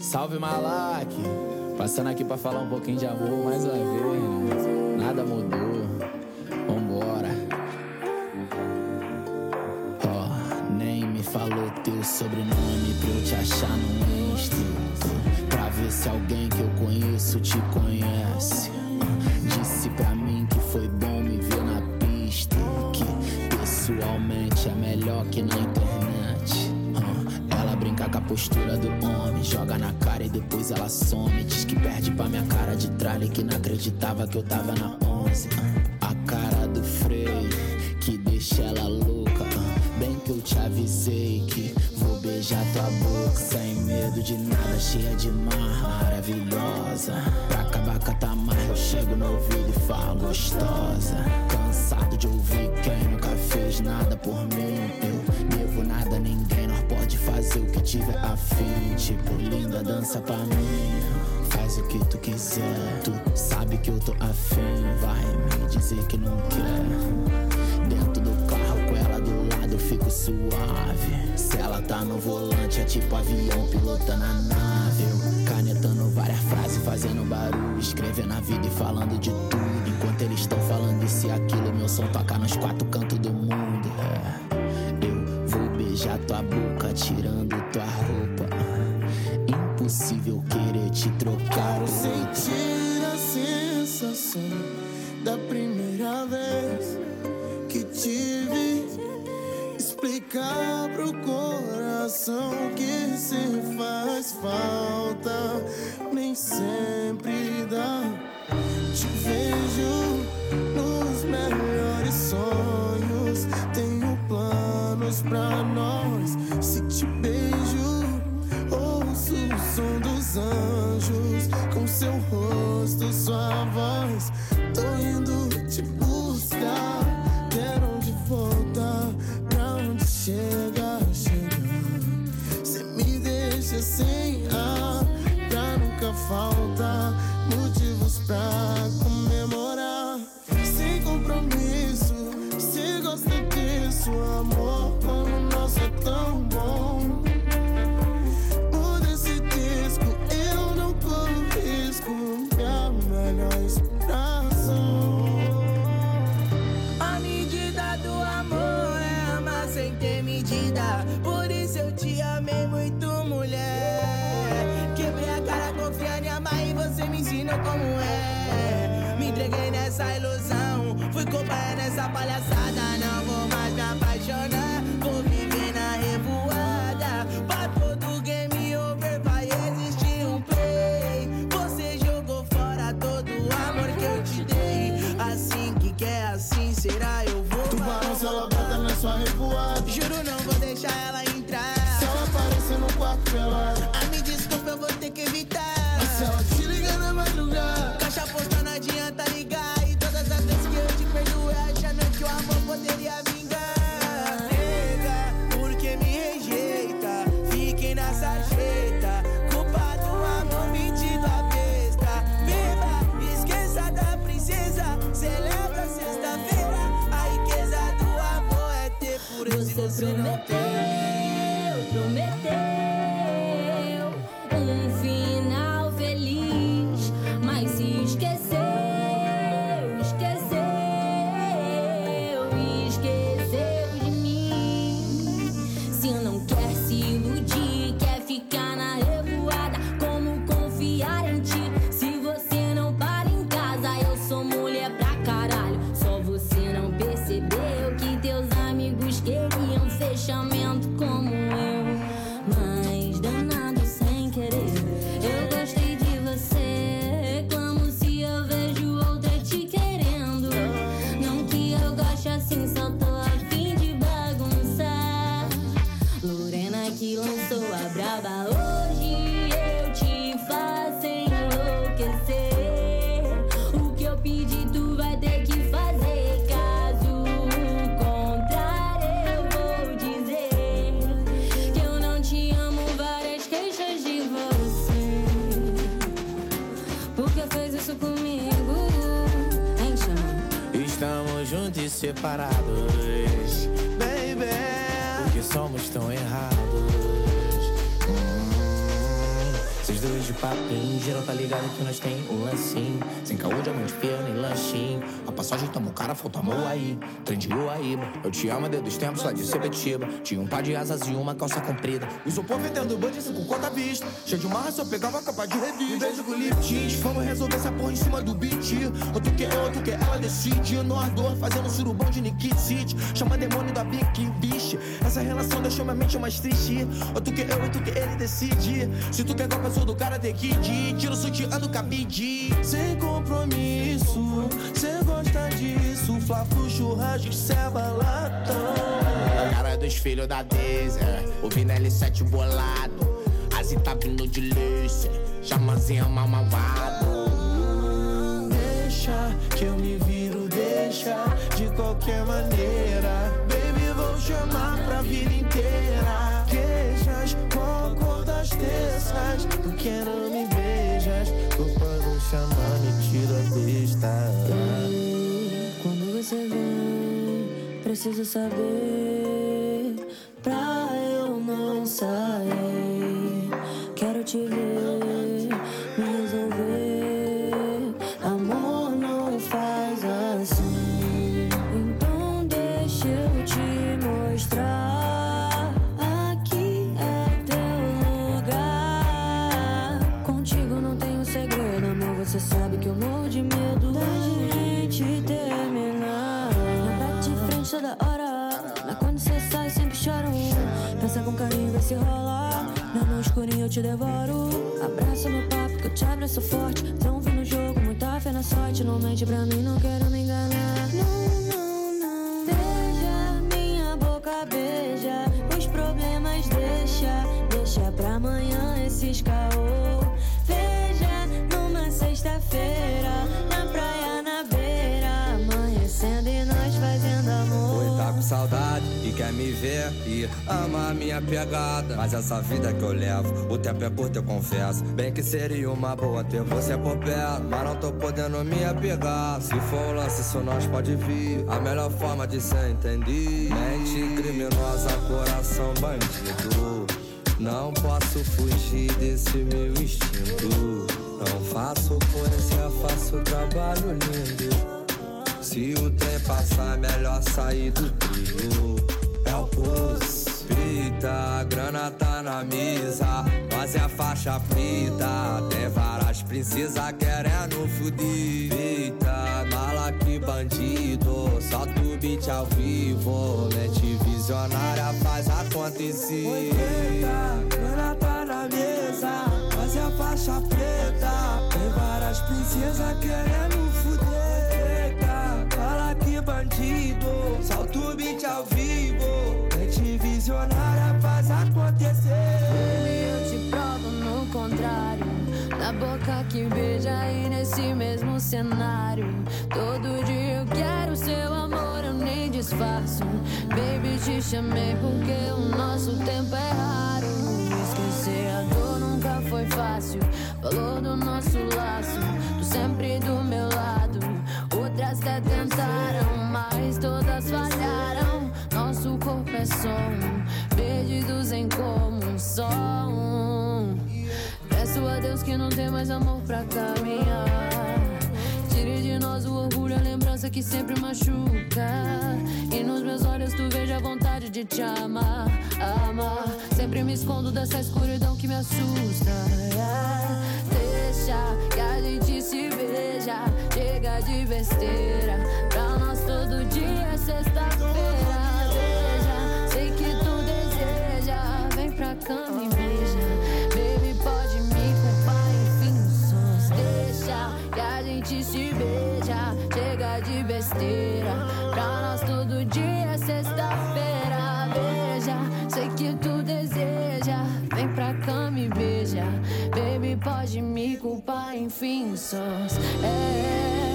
Salve Malak, passando aqui pra falar um pouquinho de amor mais uma vez, né? Nada mudou, vambora. Nem me falou teu sobrenome pra eu te achar no Insta, pra ver se alguém que eu conheço te conhece. Disse pra mim que foi bom me ver na pista, que pessoalmente é melhor que na internet. Ela brinca com a postura do homem, joga na cara e depois ela some. Diz que perde pra minha cara de tralha, que não acreditava que eu tava na 11. A cara do freio que deixa ela louca. Bem que eu te avisei que vou beijar tua boca, sem medo de nada, cheia de mar, maravilhosa. Pra acabar com a tamarra eu chego no ouvido e falo gostosa. Cansado de ouvir quem nunca fez nada por mim. Eu devo nada a ninguém, nós pode fazer o que tiver afim. Tipo, linda, dança pra mim, faz o que tu quiser. Tu sabe que eu tô afim, vai me dizer que não quer. Dentro do carro com ela do lado eu fico suave. Se ela tá no volante é tipo avião pilotando a nave. Eu canetando várias frases, fazendo barulho, escrevendo a vida e falando de tudo. Enquanto eles estão falando isso e aquilo, meu som toca nos 4 cantos do mundo. Eu vou beijar tua boca tirando tua roupa. Impossível querer te trocar. Quero sentir a sensação da primeira vez que te vi. Explicar pro coração que se faz falta, nem sempre dá. Te vejo nos melhores sonhos, tenho planos pra nós. Se te beijo, ouço o som dos anjos, com seu rosto, sua voz. Tô indo te buscar, quero onde voltar, pra onde chega, chega. Cê me deixa sem ar, pra nunca faltar motivos pra comemorar. Sem compromisso, se gosta disso, amor, como o nosso é tão bom. Muda esse disco, eu não corro risco, minha melhor inspiração. A medida do amor é amar sem ter medida. Por isso eu te amei muito, mulher. Quebrei a cara confiando em amar e você me ensinou como é. Me entreguei nessa ilusão, fui companhia nessa palhaçada. Não vou mais me apaixonar, vou viver na revoada. Pra todo game over vai existir um play. Você jogou fora todo o amor que eu te dei. Assim que quer, assim será, eu vou. Tubarão se ela bota na sua revoada, Juro, não vou deixar ela entrar. se ela aparecer no quarto pelado, Me desculpa, eu vou ter que evitar. mas se ela te ligar na madrugada, Caixa postal não adianta ligar. E todas as vezes que eu te perdoei, achando que o amor poderia vingar. Nega, por que me rejeita? Fiquem na sarjeta. Culpa do amor metido a besta. Beba, esqueça da princesa. Celebra sexta-feira. A riqueza do amor é ter pureza e você não tem. Prometeu um final feliz, mas se esqueceu de mim. Se não quer se iludir, quer ficar na revoada, como confiar em ti se você não para em casa? Eu sou mulher pra caralho, só você não percebeu que teus amigos queriam fechamento como eu. Mas danado sem querer, eu gostei de você. Reclamo se eu vejo outra te querendo. Não que eu goste assim, só tô a fim de bagunçar. Lorena que lançou a braba, hoje eu te faço enlouquecer. O que eu pedi tu vai ter que fazer, caso contrário eu vou dizer que eu não te amo, várias queixas de você. Por que fez isso comigo? Hein, chama? Estamos juntos e separados, baby, porque somos tão errados. Vocês níveis de papinho. Geral tá ligado que nós tem um lancinho. Sem caô, diamante, ferro, nem lanchinho. A passagem tamo cara, falta amor aí. Trem de Uaíba, eu te amo desde os tempos lá de Sepetiba. Tinha um par de asas e uma calça comprida. O isopor vendendo band, 5 conto à vista. Cheio de marra, só pegava capa de revista. Em vez de com lip tint, vamos resolver essa porra em cima do beat. Ou tu quer eu, tu quer ela, decide. No ardor, fazendo surubão de Nikit City. Chama demônio da Bic, vixe. Essa relação deixou minha mente mais triste. Ou tu quer eu, ou tu quer ele, decide. Se tu quer igual a pessoa do cara, tem que ir. Tira o sutiã do cabide. Sem compromisso, cê gosta disso. Flávio, churrasco, ceba, latão. A cara dos filhos da Daisy, o Vinelli 7 bolado. Assim tá vindo de lice, chamazinha mal malvado. Deixa que eu me viro, deixa de qualquer maneira. Baby, vou chamar pra vida inteira. Queixas com a cor das terças. Tu que não me beijas, tô quando chamar, me tira a besta. Quando você vem, preciso saber pra eu não sair. Quero te ver, me resolver. Amor não faz assim. Então deixa eu te mostrar. Aqui é teu lugar. Contigo não tenho segredo, amor. Você sabe que eu morro de medo da gente terminar. Na bate de frente toda hora. Mas quando você sai sempre choro. Pensa com carinho, vê se rola. No escurinho eu te devoro. Abraça meu papo que eu te abraço forte. Tão vindo no jogo, muita fé na sorte. Não mente pra mim, não quero me enganar. Não, não, não. Beija, minha boca beija. Os problemas deixa pra amanhã esses caô. Veja, numa sexta-feira, na praia, na beira, amanhecendo e nós fazendo amor. Oi, tá com saudade e quer me ver e ama a minha pegada. Mas essa vida que eu levo, o tempo é curto, eu confesso. Bem que seria uma boa ter você por perto, mas não tô podendo me apegar. Se for um lance, isso nós pode vir. A melhor forma de ser entendido. Mente criminosa, coração bandido. Não posso fugir desse meu instinto. Não faço coisa, faço trabalho lindo. Se o trem passar, melhor sair do trilho. É o pulso. Pita, a grana tá na mesa. Nós é a faixa preta. Tem várias princesas querendo fuder. Pita, mala que bandido. Solta o beat ao vivo. Mente visionária faz acontecer. Oi, preta, grana tá na mesa. Nós é a faixa preta. Tem várias princesas querendo fuder. Fala que bandido, solta o beat ao vivo. Mente visionária faz acontecer. Eu te provo no contrário. Na boca que beija e nesse mesmo cenário. Todo dia eu quero seu amor, eu nem disfarço. Baby, te chamei porque o nosso tempo é raro. Esquecer a dor nunca foi fácil. Falou do nosso laço, tu sempre do meu lado. Outras até tentaram, mas todas falharam. Nosso corpo é som, perdidos em comum som. Peço a Deus que não tem mais amor pra caminhar. Tire de nós o orgulho, a lembrança que sempre machuca. E nos meus olhos tu veja a vontade de te amar, amar. Sempre me escondo dessa escuridão que me assusta. Deixa que a gente se beija. Chega de besteira, pra nós todo dia é sexta-feira. Veja, sei que tu deseja. Vem pra cama e beija. Baby, pode me culpar, enfim, sons. Deixa que a gente se beija. Chega de besteira, pra nós todo dia é sexta-feira. Veja, sei que tu deseja. Vem pra cama e beija. Baby, pode me culpar, enfim, sons.